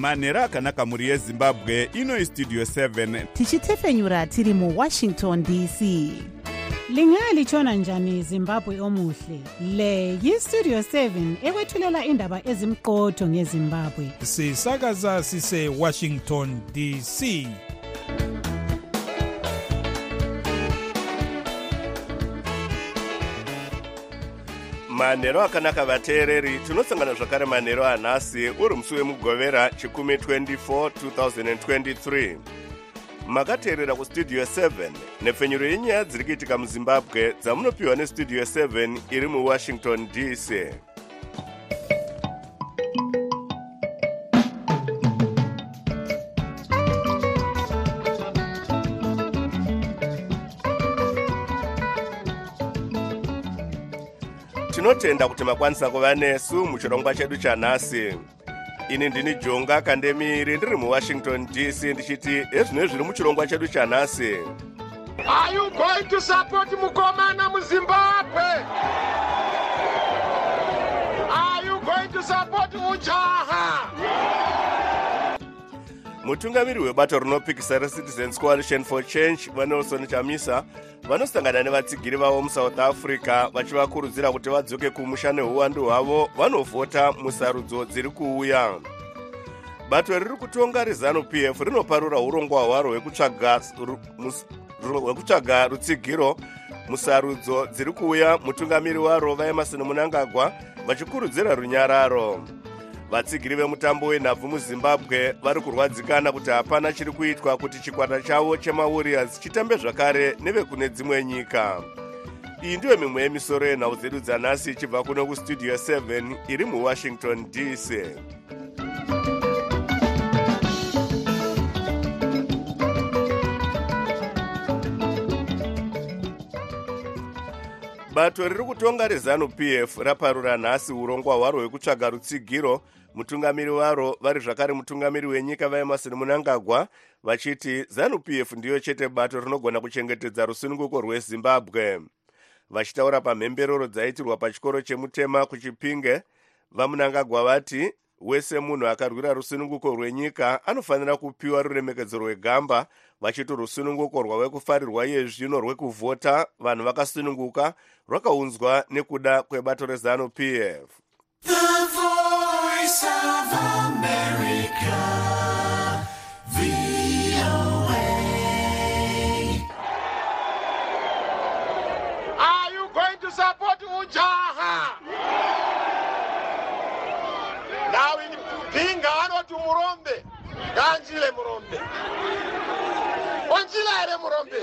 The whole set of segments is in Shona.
manhero akanaka mhuri yezimbabwe. Ino Studio 7 tichitefenyura tiri muWashington DC. Lingalitshona njani Zimbabwe omuhle? Le yiStudio 7 ekwethulela indaba ezimqotho ngeZimbabwe. Sisakaza sise Washington DC. Manhero akanaka vateereri, tunosangana zvakare manhero anhasi uri musi wemugovera chikumi 24 2023. Makateerera kuStudio 7 nepfenyuro yenyaya dziri kuitika muZimbabwe dzamunopiwa neStudio 7 iri muWashington DC. Tinotenda kuti makwanisa kuva nesu muchirongwa chedu chanhasi. Ini ndini Jonga Kandemiri ndiri muWashington DC ndichiti ezvino zviri muchirongwa chedu chanhasi. Are you going to support Mukomana muZimbabwe? Are you going to support Ujaha? Mutungamiri webato rinopikisa reCitizens Coalition for Change vaNelson Chamisa vanosangana nevatsigiri vavo muSouth Africa vachivakurudzira kuti vadzoke kumusha neuwandu hwavo vanovhota musarudzo dziri kuuya. Bato riri kutonga reZANU-PF rinoparura urongwa hwaro hwekutsvaga rutsigiro musarudzo dziri kuuya. Mutungamiri waro vaEmmerson Mnangagwa vachikurudzira runyararo. Vatsigiri vemutambo wenhabvu muZimbabwe vari kurwadzikana kuti hapana chiri kuitwa kuti chikwata chavo chemaWarriors chitambe zvakare nevekune dzimwe nyika. Iyi ndiyo mimwe yemisoro yenhau dzedu dzanhasi ichibva kuno kuStudio 7 iri muWashington DC. Bato riri kutonga reZANU-PF raparura nhasi urongwa hwaro hwekutsvaga rutsigiro. Mutungamiri waro vari zvakare mutungamiri wenyika vaEmmerson Mnangagwa vachiti ZANU-PF ndiyo chete bato rinogona kuchengetedza rusununguko rweZimbabwe. Vachitaura pamhemberero dzaitirwa pachikoro cheMutema kuChipinge, vaMnangagwa vati wese munhu akarwira rusununguko rwenyika anofanira kupiwa ruremekedzo rwegamba, vachiti rusununguko rwavekufarirwa yezvino rwekuvhota vanhu vakasununguka rwakaunzwa nekuda kwebato reZANU-PF. The Voice of America, VOA. Are you going to support Ujaha? Now in Pinga anoti Murombe, Ganjile Murombe. Onjila ere Murombe.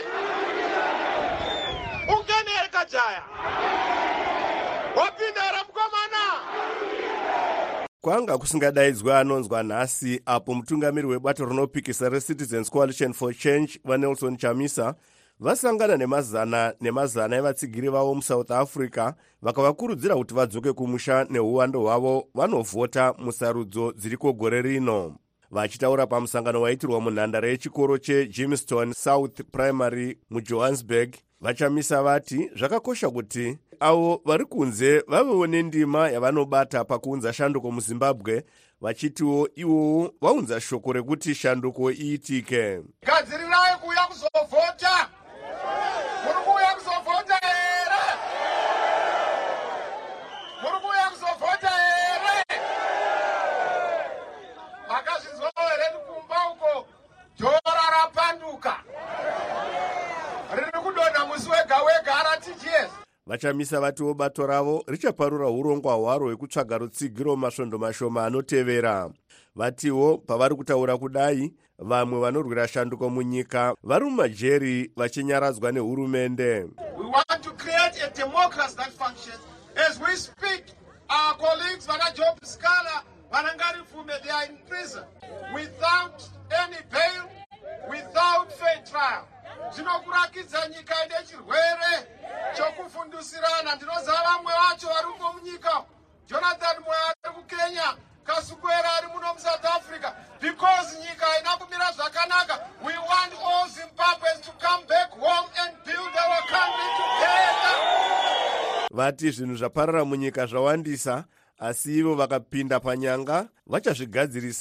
Ungene ere Kajaya. Wapinda ere Mukomana. Kwanga kusingadaidzwa anonzwa nhasi apo mutungamiri webato rinopikisa reCitizens Coalition for Change vaNelson Chamisa vasangana nemazana evatsigiri vavo muSouth Africa vakavakurudzira kuti vadzoke kumusha neuwando hwavo vanovhota musarudzo dziriko gore rino. Vachitaura pamusangano waitirwa munhandare yechikoro cheJimston South Primary muJohannesburg, vaChamisa vati zvakakosha kuti avo vari kunze vavewo nendima yavanobata pakuunza shanduko muZimbabwe, vachitiwo ivowo vaunza shoko rekuti shanduko iitike. Gadzirirai kuuya kuzovhota. Muri kuuya kuzovhota here? Muri kuuya kuzovhota here? Makazvinzwa here kumba uko dhora rapanduka. Riri kudonha musi wega wega RTGS. Vachamisa vatiwo bato ravo richaparura urongwa hwaro hwekutsvaga rutsigiro masvondo mashoma anotevera. Vatiwo pavari kutaura kudai, vamwe vanorwira shanduko munyika vari mumajeri vachinyaradzwa nehurumende. We want to create a democracy that functions. As we speak, our colleagues Job Scala, Vanangari Fume, they are in prison without any bail, without fair trial. Zvinokurakidza nyika ine chirwere chokufundusirana. Ndinoziva vamwe vacho vari uko munyika. Jonathan Moyo ari kuKenya, Kasukwera ari muno muSouth Africa. Because nyika ina kumira zvakanaka, we want all Zimbabweans to come back home and build our country together. Vati zvinhu zvaparara munyika zvawandisa, asi ivo vakapinda panyanga vachazvigadzirisa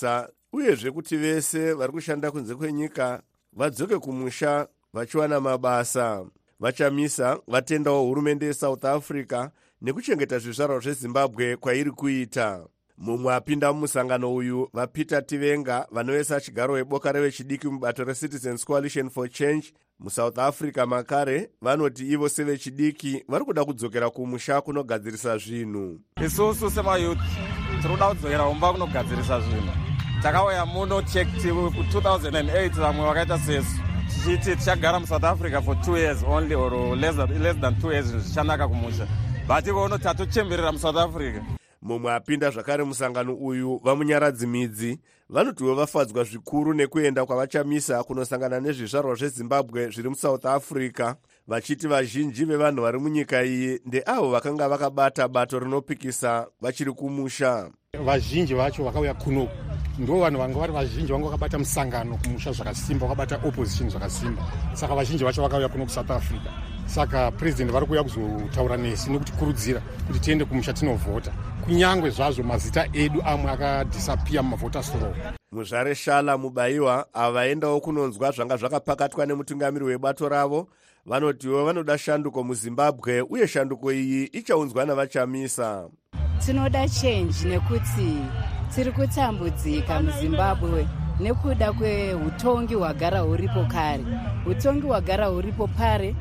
uyezve kuti vese vari kushanda kunze kwenyika vadzoke kumusha vachiwana mabasa. Vachamisa vatendawo hurumende yeSouth Africa nekuchengeta zvizvarwa zveZimbabwe kwairi kuita. Mumwe apinda mumusangano uyu vaPeter Tivenga vanovesa chigaro weboka revechidiki mubato reCitizens Coalition for Change muSouth Africa makare vanoti ivo sevechidiki vari kuda kudzokera kumusha kunogadzirisa zvinhu. Isusu semayuth tinoda kudzokera kumba kunogadzirisa zvinhu. Takauya muno chekti 2008 vamwe vakaita sesu tichiti tichagara muSouth Africa for 2 years only or less than 2 years zvichanaka kumusha. Bati vono tatochemberera muSouth Africa. Mumwe apinda zvakare musangano uyu vamunyaradzi midzi vanotiwo vafadzwa zvikuru nekuenda kwavachamisa kunosangana nezvizvarwa zveZimbabwe zviri muSouth Africa, vachiti vazhinji vevanhu vari munyika iyi ndeavo vakanga vakabata bato rinopikisa vachiri kumusha. Vazhinji vacho vakauya kuno ndo vanhu vanga vari vazhinji vanga vakabata musangano kumusha zvakasimba, vakabata opposition zvakasimba. Saka vazhinji vacho vakauya kuno kuSouth Africa. Saka president vari kuuya kuzotaura nesi nekutikurudzira kuti tiende kumusha tinovhota, kunyangwe zvazvo mazita edu amwe akadisapia mumavhoters roll. Muzvare Shala Mubayiwa avaendawo kunonzwa zvanga zvakapakatwa nemutungamiri webato ravo vanotiwo vanoda shanduko muZimbabwe uye shanduko iyi ichaunzwa navachamisa. Tinoda change nekuti tiri kutambudzika muZimbabwe nekuda kweutongi hwagara huripo kare. Utongi hwagara huripo pare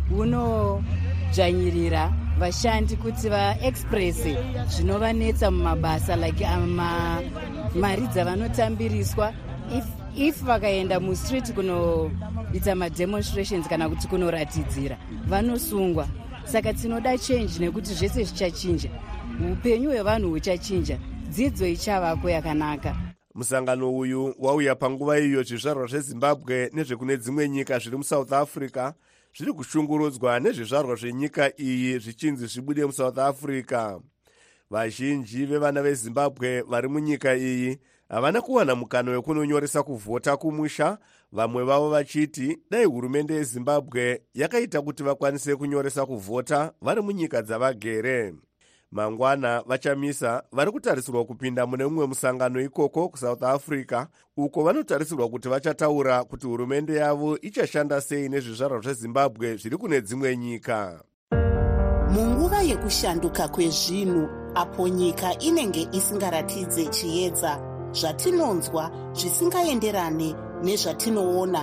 hunodzvanyirira vashandi kuti vaexpresse zvinovanetsa mumabasa like mari dzavanotambiriswa if vakaenda mustreet kunoita mademonstrations kana kuti kunoratidzira vanosungwa. Saka tinoda change nekuti zvese zvichachinja, upenyu hwevanhu huchachinja, dzidzo ichavako yakanaka. Musangano uyu wauya panguva iyo zvizvarwa zveZimbabwe nezvekune dzimwe nyika zviri muSouth Africa zviri kushungurudzwa nezvizvarwa zvenyika iyi zvichinzi zvibude muSouth Africa. Vazhinji vevana veZimbabwe vari munyika iyi havana kuwana mukana wekunonyoresa kuvhota kumusha, vamwe vavo vachiti dai hurumende yeZimbabwe yakaita kuti vakwanise kunyoresa kuvhota vari munyika dzavagere. Mangwana vachamisa vari kutarisirwa kupinda mune mumwe musangano ikoko kuSouth Africa uko vanotarisirwa kuti vachataura kuti hurumende yavo ichashanda sei nezvizvarwa zveZimbabwe zviri kune dzimwe nyika. Munguva yekushanduka kwezvinhu apo nyika inenge isingaratidze chiedza, zvatinonzwa zvisingaenderane nezvatinoona,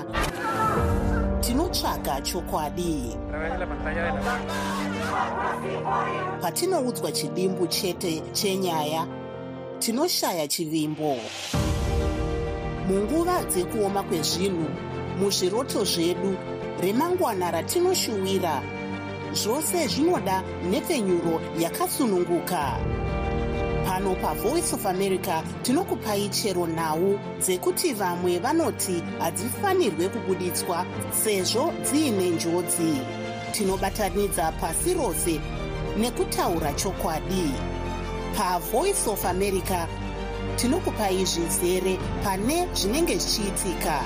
tinotsvaga chokwadi. Patinoudzwa chidimbu chete chenyaya, tinoshaya chivimbo. Munguva dzekuoma kwezvinhu, muzviroto zvedu, remangwana ratinoshuwira, zvose zvinoda nhepfenyuro yakasununguka. Pano paVoice of America tinokupai chero nhau dzekuti vamwe vanoti hadzifanirwe kubuditswa sezvo dziine njodzi. Tinobatanidza pasi rose nekutaura chokwadi. PaVoice of America tinokupai zvizere pane zvinenge zvichiitika.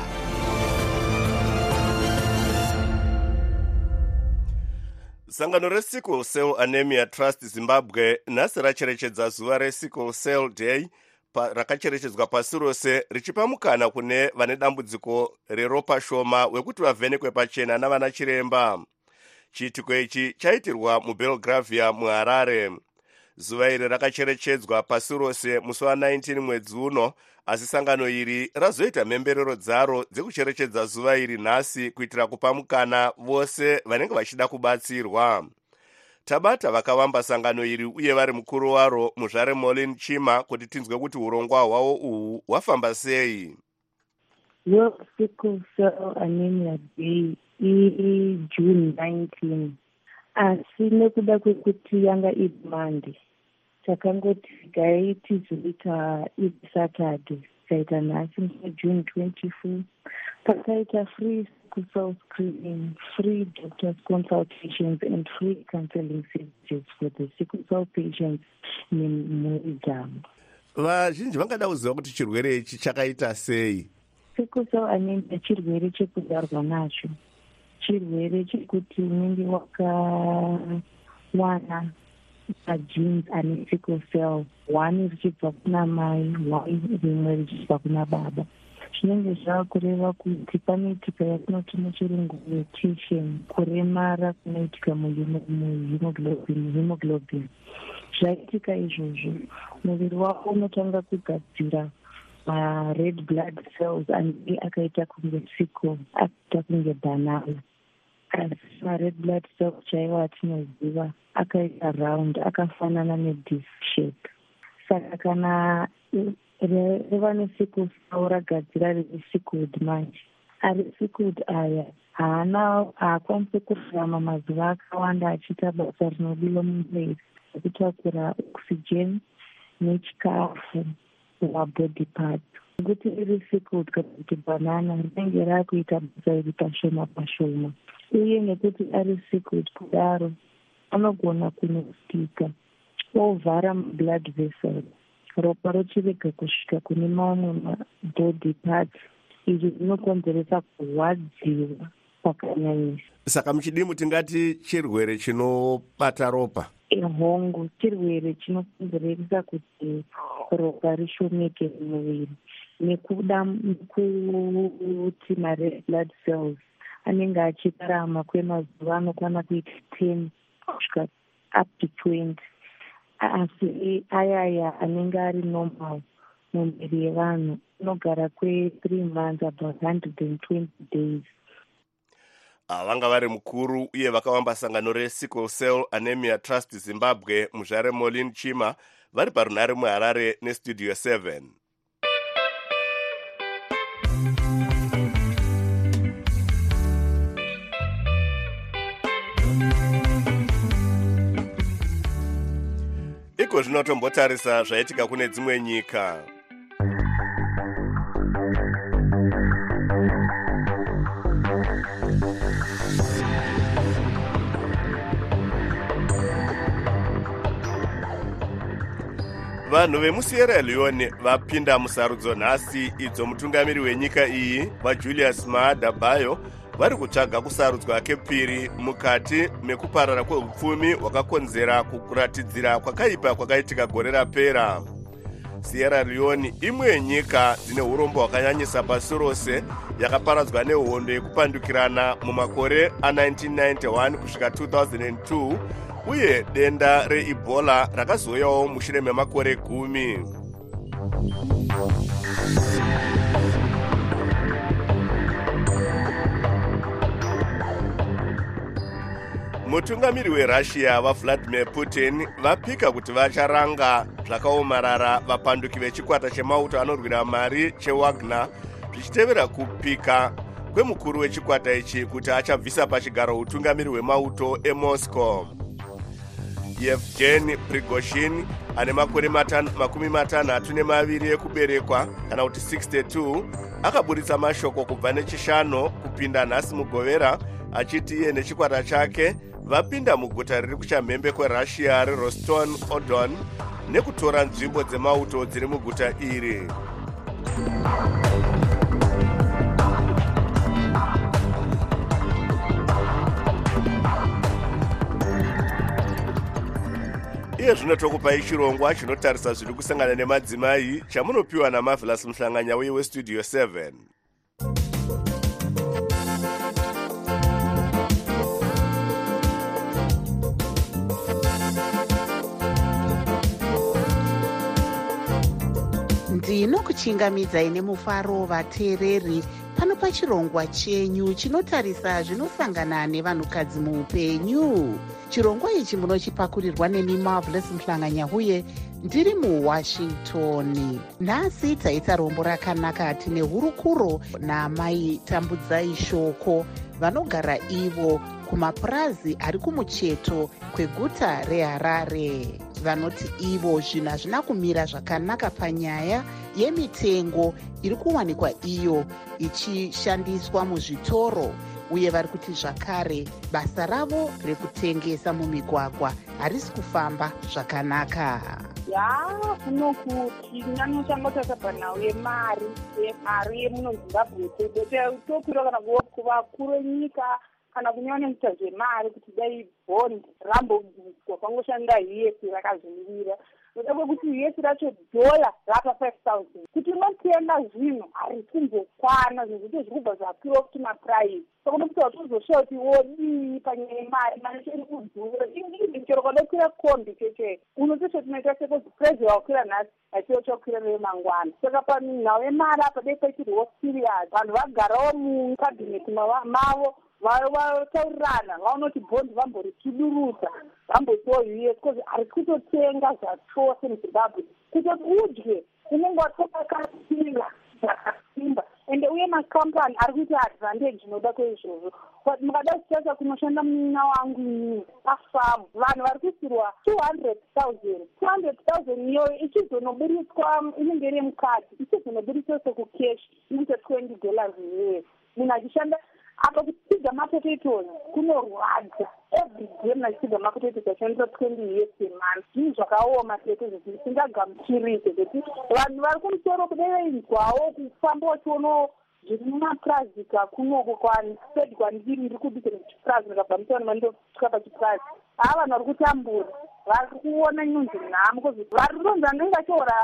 Sangano reSickle Cell Anemia Trust Zimbabwe nhasi racherechedza zuva reSickle Cell Day rakacherechedzwa pasi rose richipa mukana kune vane dambudziko reropa shoma wekuti vavhenekwe pachena navana chiremba. Chiitiko ichi chaitirwa muBelgravia muHarare. Zuva iri rakacherechedzwa pasi rose musi wa19 mwedzi uno, asi sangano iri razoita mhemberero dzaro dzekucherechedza zuva iri nhasi kuitira kupa mukana vose vanenge vachida kubatsirwa. Tabata vakawamba sangano iri uye vari mukuru waro Muzvare Molin Chima kuti tinzwe kuti urongwa hwavo uhu hwafamba sei. Yo Sickle Cell Anemia Day June 19. Asi nekuda kwekuti yanga idimandi takangoti gai tizoita Saturday, taita nhasi June 24. Pakaita free sickle cell screening, free doctors consultations and free counseling services for the sickle cell patients nemhuri dzavo. Vazhinji vangada kuziva kuti chirwere ichi chakaita sei. Sickle cell anemia chirwere chekudarwa nacho, chirwere chekuti unenge wakawana magenes ane sickle cell, one richibva kuna mai, one rimwe richibva kuna baba. Zvinenge zvava kureva kuti panoitika yatinoti muchirungu mutation, kuremara kunoitika muhemoglobin. Zvaitika izvozvo, muviri wako unotanga kugadzira red blood cells anenge akaita kunge sickle, akaita kunge banana. Asi red blood cells chaiwo atinoziva akaita round, akafanana nedisc shape. Saka kana reva nesickle cell ragadzira riri sickled manje, ari sickled aya haakwanisi kurarama mazuva akawanda achiita basa rinodiwa mumuviri rekutakura oxygen nechikafu mabody parts. Nekuti riri sickled kana kuti banana rinenge raakuita basa iri pashoma pashoma, uye nekuti ari sickled kudaro anogona kunostika ovhara blood vessels, ropa rochirega kusvika kune mamwe mabody parts. Izvi zvinokonzeresa kurwadziwa kwakanyanyisa. Saka muchidimu tingati chirwere chinobata ropa? Hongu, chirwere chinokonzeresa kuti ropa rishomeke mumuviri nekuda kuti ma-red blood cells anenge achirarama kwemazuva anokwana kuita 10 kusvika up to 20. Asi ayaya anenge ari normal mumuviri yevanhu anogara kwe3 months, about 120 days. Vanga vari mukuru uye vakawamba sangano reSickle Cell Anemia Trust Zimbabwe muzvare Molin Chima vari parunhare muHarare neStudio 7. Iko zvinotombotarisa zvaitika kune dzimwe nyika. Vanhu vemuSierra Leone vapinda musarudzo nhasi idzo mutungamiri wenyika iyi vaJulius Maada Bio vari kutsvaga kusarudzwa kepiri mukati mekuparara kweupfumi hwakakonzera kuratidzira kwakaipa kwakaitika gore rapera. Sierra Leone imwe yenyika dzine urombo hwakanyanyisa pasi rose, yakaparadzwa nehondo yekupandukirana mumakore a1991 kusvika 2002 uye denda reEbola rakazoyawo mushure memakore 10. Mutungamiri weRussia vaVladimir Putin vapika kuti vacharanga zvakaomarara vapanduki vechikwata chemauto anorwira mari cheWagner zvichitevera kupika kwemukuru wechikwata ichi kuti achabvisa pachigaro utungamiri hwemauto eMoscow. Yevgeny Prigozhin ane makore 52 ekuberekwa kana kuti 62 akaburitsa mashoko kubva nechishanu kupinda nhasi mugovera achiti iye nechikwata chake vapinda muguta riri kuchamhembe kweRussia reRoston-on-Don nekutora nzvimbo dzemauto dziri muguta iri. Iye zvino tokupai chirongwa chinotarisa zviri kusangana nemadzimai chamunopiwa naMarvelous Mhlanganya uye weStudio 7. Ndinokuchingamidzai nemufaro vateereri pano pachirongwa chenyu chinotarisa zvinosangana nevanhukadzi muupenyu. Chirongwa ichi munochipakurirwa nemi Marvelous Mhlanganya uye ndiri muWashington. Nhasi taita rombo rakanaka tine hurukuro naamai Tambudzai Shoko vanogara ivo kumapurazi ari kumucheto kweguta reHarare. Vanoti ivo zvinhu hazvina kumira zvakanaka panyaya yemitengo iri kuwanikwa iyo ichishandiswa muzvitoro, uye vari kuti zvakare basa ravo rekutengesa mumigwagwa harisi kufamba zvakanaka. Kunokuti nanoshanga takabva yemari yemuno Zimbabwe tokwira kana kuvakuru venyika kana kunyanya nekuita zvemari kuti dai bond rambobviswa pangoshanda yesi rakazvimirira noda kwekuti yesi racho dhola rapa 5,000 kuti unotenga zvinhu hari kumbokwana zvinhu zvito zviri kubva zvakwira kuti mapuraisi saka unokuti watozoshawa kuti wodii panyaya yemari mari chiri kudhura chero kwadokwira kombi cheche unotosha tinoita sekozi purezi wakwira nhasi achiwo chakwira neyo mangwana saka panhau yemari apa dei pachirwo serious vanhu vagarawo mukabhineti mavo vataurirana vaonoti bhondi vamborichidurudza vambotiwo us kozi ari kutotenga zvachose muzimbabwe kutoti udye unenge watokakasira zvakasimba ende uye makampani ari kuita advantage inoda kweizvozvo but mukada kuchasa kunoshanda munina wangu inini pafamu vanhu vari kusirwa 200,000 iyoyo ichizonoburiswa inenge iri mukati ichizonoburiswa sekukeshi inoita $20 iyeyo munhu achishanda apa kutsiga mapotatoes kunorwadza every day nachitsiga mapotatoes achishandisa 20 years emonth zvinhu zvakaoma sezvo zvisingagamuchirike kuti vanhu vari kumusoro kudai vainzwawo kufamba vachionawo zviri mumapurasika kunoko kwasedi kwandiri ndiri kubikira chipurazi ndikabva mutaona mandosvika pachipurazi ava vanhu vari kutambura vari kuona nyunzi nhamo kozi vari kutonzi anenge achiora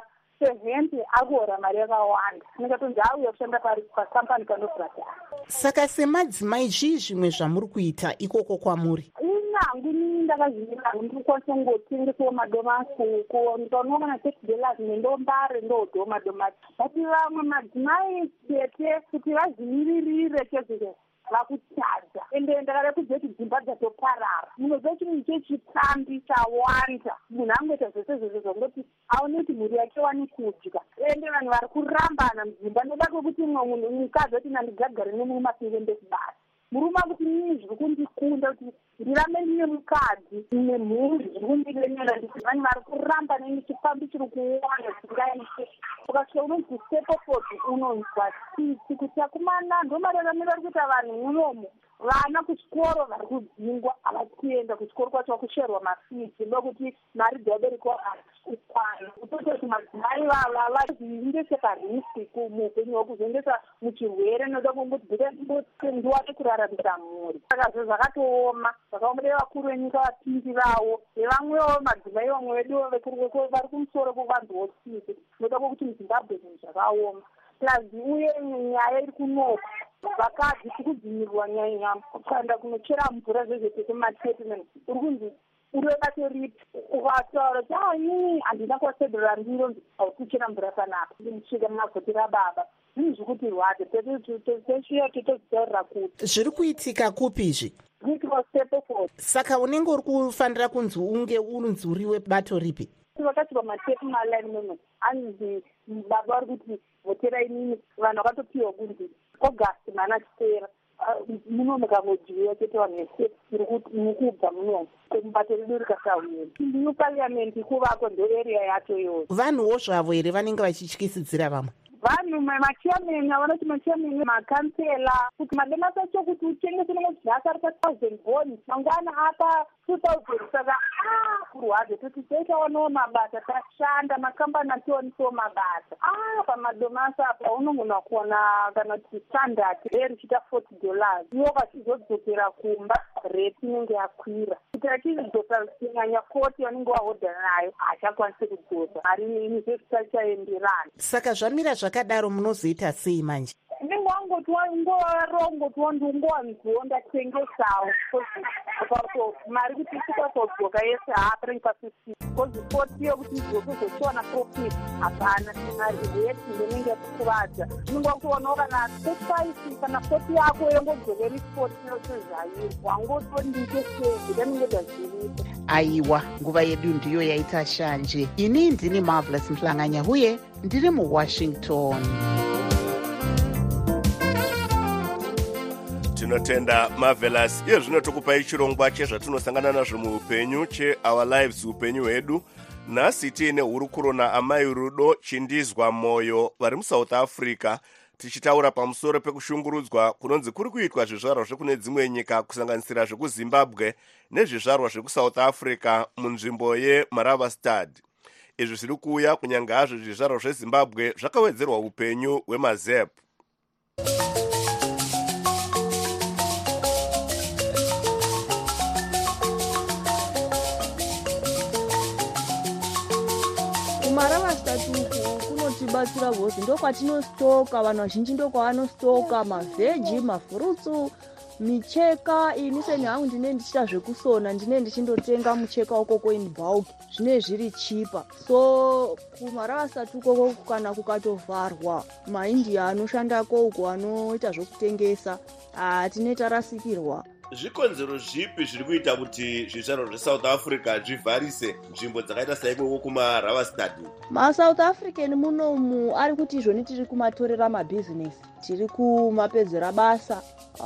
70 akuhora mari yakawanda ndingatonzi auya kushanda pakampani kanobhradhara. Saka semadzimai zvii zvimwe zvamuri kuita ikoko kwamuri? Inyangu inini ndakazvimirira ndikwanisa kungotengesawo madomasi uko ndikaonawo kana $30 nendombare ndoodho madomasi bati vamwe madzimai chete kuti vazvimiririre chezvo vakutadza ende ndakada kuziva kuti dzimba dzatoparara munoziva chinhu chechitambi chawanda munhu angoita zvese zvese zvongoti aone kuti mhuri yake wani kudya ende vanhu vari kurambana mudzimba noda kwekuti mumwe mukadzi ati nandigagare nemurume asingende kubasa murume akuti nini zviri kundikunda kuti ndirambe ndine mukadzi ine mhuri zviri kundilemera nditi vanhu vari kuramba neni chifambi chiri kuwanda chingaite ukasvika unonzi stepford unonzwa tsitsi kuti akumana ndomararamiro ari kuita vanhu munomo vana kuchikoro vari kudzingwa havatienda kuchikoro kwacho vakusherwa mafisi ndokuti mari dzabereki kukwana kutototi madzimai vava vaziendese pariski muupenyu hwekuzoendesa muchirwere noda kungoti ndiwane kuraramisa mhuri saka zvo zvakatooma zvakaomere vakuru venyika vapindirawo nevamwewo madzimai vamwe vedu vari kumusoro kovanzwawo tsitsi noda kwokuti muzimbabwe zvinhu zvakaoma plus uye nyaya iri kunoko vakadzi tikudzimirwa nyaya kuenda kunochera mvura zvezvetekematetement uri kunzi uri webato ripi ukataura kuti inini handina kwasedhera ndiro aukuchera mvura panapa ndimusvika munavhoti rababa zvinhu zvikuti rwadze teshiya totozitaurira kuti zviri kuitika kupizvi Stepford. Saka unenge uri kufanira kunzi unge unzi uri webato ripi vakati pamatepu maline moment anzi baba vari kuti votera inini vanhu vakatopiwa kunzi august mana chitera muno mukangodyiwa chete vanhu vese mukubva munomo mubato redu rikasauya new parliament kuvakwa ndoarea yacho iyoyo vanhuwo zvavo here vanenge vachityisidzira vamwe vanhu machairman avanoti machairman makansela kuti madomasi acho kuti utengese nemazidhasi ari pa1000 bond mangwana apa 2000 saka kurwadze kuti toitawanawo mabasa tashanda makambani atiwanisawo mabasa pamadomasi apa unogona kuona kana kuti standard rate richiita $40 iwo vachizodzokera kumba rate inenge yakwira kuti achizodzosa kunyanya koti vanenge vahodhana nayo hachakwanisi kudzosa mari inizvekutachaenderana saka zvamira zvakadaro munozoita sei manje ndingowangotiwa ndingowanziwo ndatengesawo mari kuti isikwakodzoka yese haaparengi pa50 kozi 40 yokuti ndizokuzotiwana profit hapana mari reti ndinenge yatikuvadza ndingokuonawo kana 35 kana 40 yako yongodzokeri 40 yosezvairi wangotondiite sei ndanenge ndazvirika aiwa nguva yedu ndiyo yaita shanje ini ndini Marvelous Mhlanganya huye ndiri muWashington. tinotenda Marvelous. Iye zvino tokupai chirongwa chezvatinosangana nazvo muupenyu cheOur Lives upenyu hwedu. Nhasi tiine hurukuro naamai Rudo Chindizwa Moyo vari muSouth Africa tichitaura pamusoro pekushungurudzwa kunonzi kuri kuitwa zvizvarwa zvekune dzimwe nyika kusanganisira zvekuZimbabwe nezvizvarwa zvekuSouth Africa munzvimbo yeMaravastad. Izvi zviri kuuya kunyange hazvo zvizvarwa zveZimbabwe zvakawedzerwa upenyu hwemaZEP. kumaravasitatu uku kunotibatsira vhozi ndokwatinostoka, vanhu vazhinji ndokwavanostoka mavheji, mafurutsu, micheka. Ini seni hangu ndine ndichita zvekusona, ndine ndichindotenga mucheka ukoko in bulk, zvine zviri chipa. So kumaravasitatu ukoko kana kukatovharwa, maindia anoshandako uko anoita zvokutengesa tine tarasikirwa. Zvikonzero zvipi zviri kuita kuti zvizvarwa zveSouth Africa zvivharise nzvimbo dzakaita saikoko kumaravasitad? MaSouth African munomu ari kuti izvoni tiri kumatorera mabhizinesi, tiri kumapedzera basa,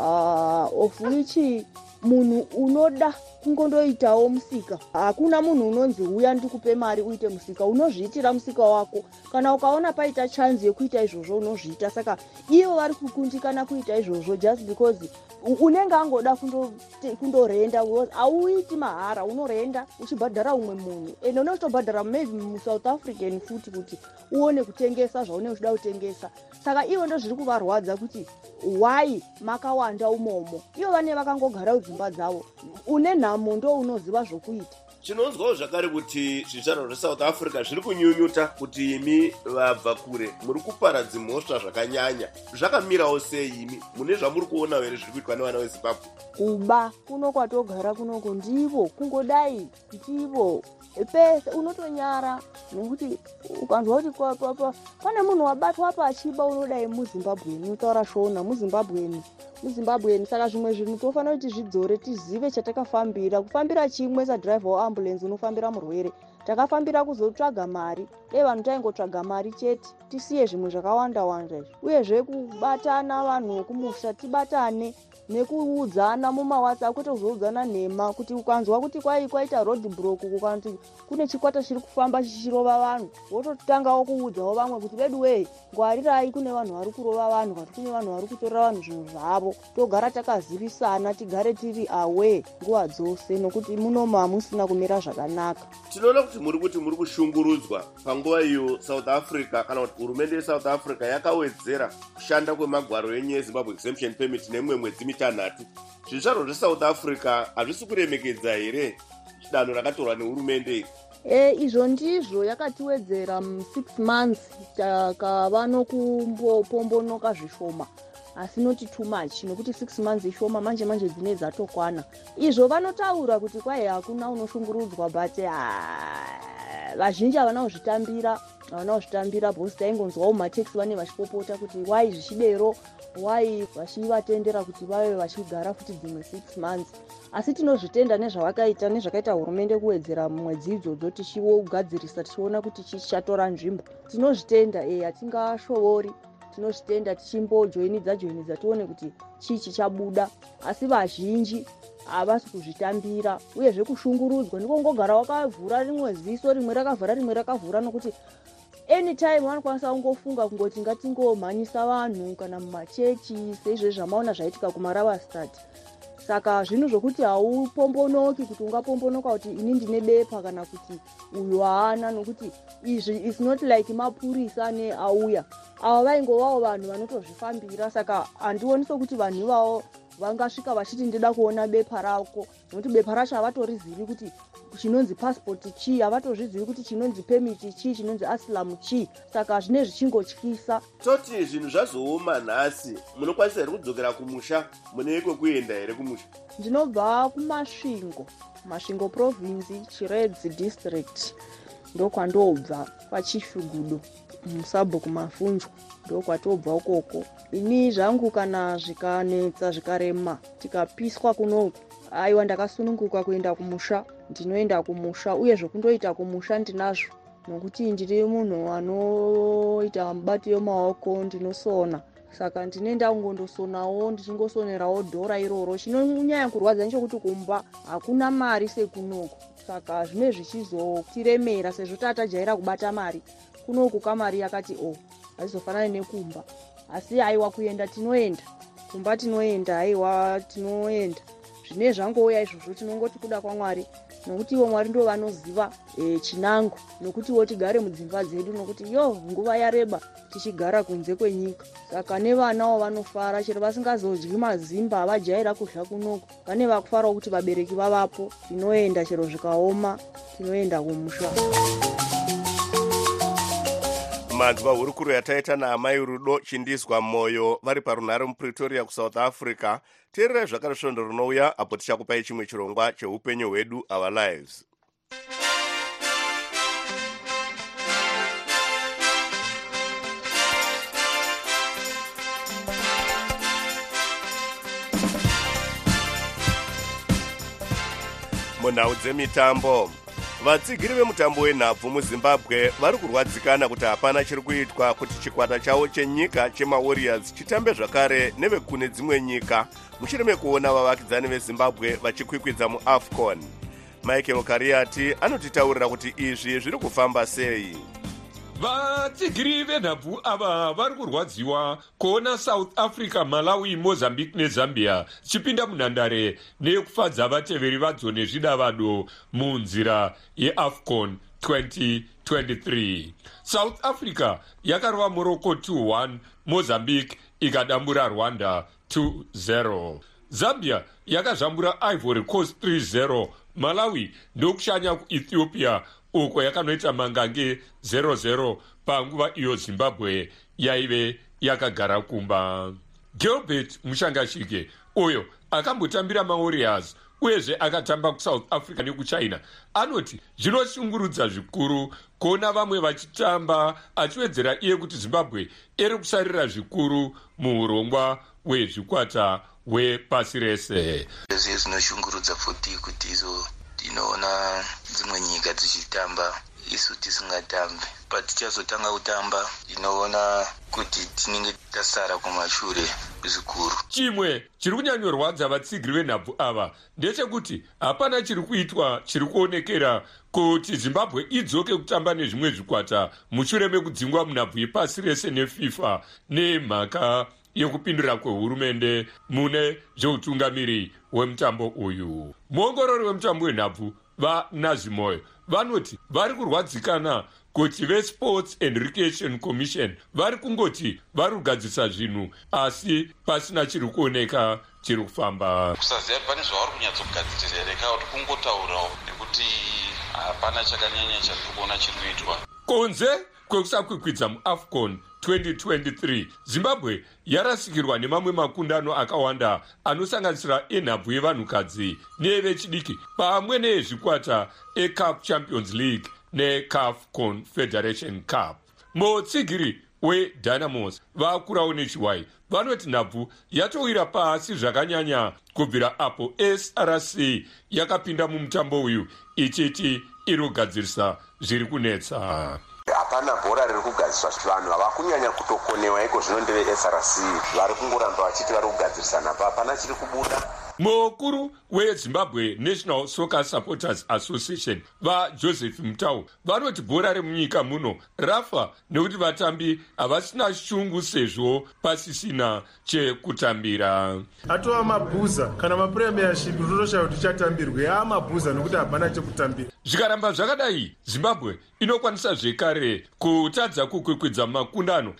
of which munhu unoda kungondoitawo musika. Hakuna munhu unonzi uya ndikupe mari uite musika, unozviitira musika wako. Kana ukaona paita chance yekuita izvozvo unozviita. Saka ivo vari kukundikana kuita izvozvo just because unenge angoda kundorenda, auiti mahara, unorenda uchibhadhara umwe munhu. Ende unotobhadhara maybe muSouth African futi kuti uone kutengesa zvaunenge uchida kutengesa. Saka ivo ndo zviri kuvarwadza kuti why makawanda umomo. Ivo vane vakangogara kudzimba dzavo, une nhamo ndo unoziva zvokuita. Chinonzwawo zvakare kuti zvizvarwa zveSouth Africa zviri kunyunyuta kuti imi vabva kure muri kuparadza mhosva zvakanyanya. Zvakamirawo sei imi? Mune zvamuri kuona here zviri kuitwa nevana veZimbabwe? Kuba kuno kwatogara kunoko ndivo kungodai ndivo pese unotonyara, nokuti ukanzwa kuti pane munhu wabatwa pachiba unodai muZimbabweni, utaura shona muZimbabweni. Saka zvimwe zvinhu tofanira kuti zvidzore, tizive chatakafambira. Kufambira chimwe sadriver weambulensi unofambira murwere, takafambira kuzotsvaga mari. Vanhu taingotsvaga mari chete, tisiye zvimwe zvakawanda izvi. Uyezve kubatana vanhu vekumusha, tibatane nekuudzana mumaWhatsApp, kwete kuzoudzana nhema. Kuti ukanzwa kuti kwaita road block, kukanti kune chikwata chiri kufamba chichirova vanhu, wototangawo kuudzawo vamwe kuti bedu wei ngwarirai, kune vanhu vari kurova vanhu, kuti kune vanhu vari kutorera vanhu zvinhu zvavo. Togara takazivisana, tigare tiri aware nguva dzose, nokuti munomu hamusina kumira zvakanaka. Tinoona kuti muri kushungurudzwa panguva iyo South Africa, kana kuti hurumende yeSouth Africa yakawedzera kushanda kwemagwaro enyu eZimbabwe exemption permit nemwe mwedzi 3. Zvizvarwa zveSouth Africa hazvisi kuremekedza here danho rakatorwa nehurumende? Izvo ndizvo yakatiwedzera 6 months, takava nokumbopombonoka zvishoma, asi noti too much, nokuti 6 months ishoma, manje dzine dzatokwana. Izvo vanotaura kuti kwai hakuna unoshungurudzwa, but vazhinji havana kuzvitambira, bhosi taingonzwawo mataxi vane vachipopota kuti wai zvichidero, wai vachivatendera kuti vave vachigara futi dzimwe 6 months. Asi tinozvitenda nezvakaita hurumende kuwedzera mwedzi idzodzo, tichigadzirisa tichiona kuti chichatora nzvimbo. Tinozvitenda, hatingashovori, tinozvitenda, tichimbojoinidza tione kuti chichi chabuda. Asi vazhinji havasi kuzvitambira, uyezve kushungurudzwa ndikongogara wakavhura rimwe ziso, rimwe rakavhara rimwe rakavhura, nokuti anytime vanokwanisa kungofunga kungoti ngatingomhanyisa vanhu kana mumachechi seizvozvo zvamaona zvaitika kumaravasitad. Saka zvinhu zvokuti haupombonoki, kuti ungapombonoka kuti ini ndine bepa kana kuti uyu haana, nokuti izvi is not like mapurisa neauya. Ava vaingovawo vanhu vanotozvifambira. Saka handioni sokuti vanhu ivavo vangasvika vachiti ndida kuona bepa rako, nokuti bepa racho havatozivi kuti chinonzi passport chii, havatozvizivi kuti chinonzi permit chii, chinonzi asylum chii. Saka zvine zvichingotyisa. Toti zvinhu zvazooma nhasi, munokwanisa here kudzokera kumusha? Mune kwekuenda here kumusha? Ndinobva kuMasvingo province, Chiredzi district, ndokwandobva paChishugudo musabho kumafunzwa, ndokwatobva ukoko. Ini zvangu kana zvikanetsa zvikarema tikapiswa kuno, aiwa ndakasununguka kuenda kumusha, ndinoenda kumusha, uye zvokundoita kumusha ndinazvo, nokuti ndiri munhu anoita mubati yemaoko, ndinosona. Saka ndinoenda kungondosonawo, ndichingosonerawo dhora iroro. Chinonyanya kurwadza nechekuti kumba hakuna mari sekunoko. Saka zvine zvichizotiremera, sezvo tatajaira kubata mari. Kunoku kamari yakati hazizofanani nekumba. Asi aiwa kuenda tinoenda, kumba tinoenda, aiwa tinoenda. Zvine zvangouya izvozvo, tinongoti kuda kwaMwari, nokuti ivo Mwari ndo vanoziva chinango, nokuti tigare mudzimba dzedu, nokuti nguva yareba tichigara kunze kwenyika. Saka nevanawo vanofara, chero vasingazodyi mazimba, havajaira kudya kunoko. Vane vakufarawo kuti vabereki vavapo, tinoenda chero zvikaoma, tinoenda kumusha. manzwa hurukuro yataita naamai rudo chindizwa moyo vari parunhare mupretoria kusouth africa. teererai zvakare svondo rinouya apo tichakupai chimwe chirongwa cheupenyu hwedu, our lives. munhau dzemitambo, vatsigiri vemutambo wenhabvu muzimbabwe vari kurwadzikana kuti hapana chiri kuitwa kuti chikwata chavo chenyika chemawarriors chitambe zvakare nevekune dzimwe nyika mushure mekuona vavakidzani vezimbabwe vachikwikwidza muafcon. Michael Kariati anotitaurira kuti izvi zviri kufamba sei. vatsigiri venhabvu ava vari kurwadziwa kuona South Africa, Malawi, Mozambique neZambia chipinda munhandare nekufadza vateveri vadzo nezvidavado munzira yeAFCON 2023. South Africa yakarova Morocco 2-1, Mozambique ikadambura Rwanda 2-0. Zambia yakazvambura Ivory Coast 3-0. Malawi ndokushanya kuEthiopia uko yakanoita mangange 0-0 panguva iyo Zimbabwe yaive yakagara kumba. Gilbert Mushangashike uyo akambotambira maWarriors uyezve akatamba kuSouth Africa nekuChina anoti zvinoshungurudza zvikuru kuona vamwe vachitamba, achiwedzera iye kuti Zimbabwe iri kusarira zvikuru muurongwa hwezvikwata hwepasi rese. Zvinoshungurudza futi kuti izo tinoona dzimwe nyika dzichitamba isu tisingatambi, patichazotanga kutamba tinoona kuti tinenge tasara kumashure zvikuru. Chimwe chiri kunyanyorwadza vatsigiri venhabvu ava ndechekuti hapana chiri kuitwa chiri kuonekera kuti Zimbabwe idzoke kutamba nezvimwe zvikwata mushure mekudzingwa munhabvu yepasi rese neFIFA nemhaka yekupindura kwehurumende mune zveutungamiri hwemutambo uyu. Muongorori wemutambo wenhabvu vaNazimoyo vanoti vari kurwadzikana kuti veSports and Recreation Commission vari kungoti vari kugadzisa zvinhu asi pasina chiri kuoneka chiri kufamba. Kusaziva pane zvavari kunyatsogadzirisa here kana kuti kungotaurawo nekuti hapana chakanyanya chatiri kuona chiri kuitwa. Konze kwekusakwikwidza muAFCON 2023 Zimbabwe yarasikirwa nemamwe makundano akawanda anosanganisira enhabvu yevanhukadzi nevechidiki pamwe neezvikwata eCAF Champions League neCAF Confederation Cup. Mutsigiri weDynamos vakurawo nechiwai vanoti nhabvu yatowira pasi zvakanyanya kubvira apo SRC yakapinda mumutambo uyu ichiti iri kugadzirisa zviri kunetsa. Hapana bhora riri kugadziswa, vanhu hava kunyanya kutokonewa iko zvino ndeve SRC vari kungoramba vachiti vari kugadzirisana, hapana chiri kubuda. Mukuru weZimbabwe National Soccer Supporters Association vaJoseph Mutau vanoti bhora remunyika muno rafa nekuti vatambi havasina shungu sezvo pasisina chekutambira. Atova mabhuza kana mapremiership zvotoshaya kuti chatambirwe mabhuza nekuti hapana chekutambira. Zvikaramba zvakadai Zimbabwe inokwanisa zvekare kutadza kukwikwidza makundano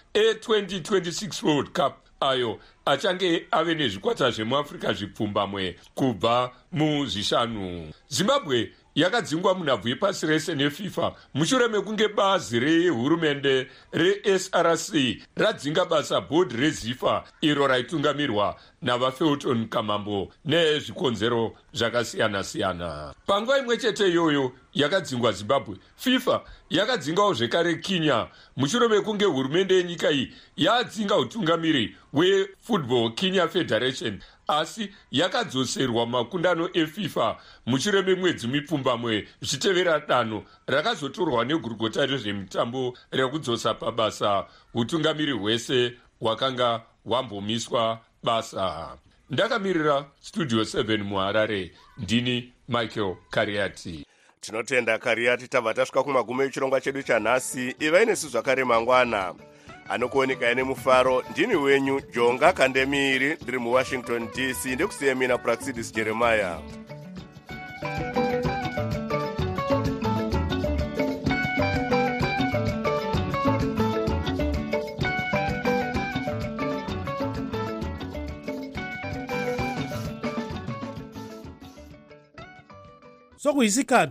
e2026 World Cup ayo achange ave nezvikwata zvemuAfrica zvipfumbamwe kubva muzvishanu. Zimbabwe yakadzingwa munhabvu yepasi rese neFIFA mushure mekunge bazi rehurumende reSRC radzinga basa bhodhi reZIFA iro raitungamirwa navaFelton Kamambo nezvikonzero zvakasiyana-siyana. Panguva imwe chete iyoyo yakadzingwa Zimbabwe, FIFA yakadzingawo zvekare Kenya mushure mekunge hurumende yenyika iyi yadzinga utungamiri hweFootball Kenya Federation asi yakadzoserwa makundano eFIFA mushure memwedzi mipfumbamwe zvichitevera danho rakazotorwa negurugota rezvemitambo rekudzosa pabasa utungamiri hwese hwakanga hwambomiswa basa. Ndakamirira Studio 7 muHarare, ndini Michael Kariati. Tinotenda Kariati. Tabva tasvika kumagumo echirongwa chedu chanhasi. Ivai nesu zvakare mangwana. Anokuoneka ine mufaro ndini wenyu Jonga Kandemiri, ndiri muWashington DC. Ndikusiya mina Praxidis Jeremiah. Sokuyisikhathi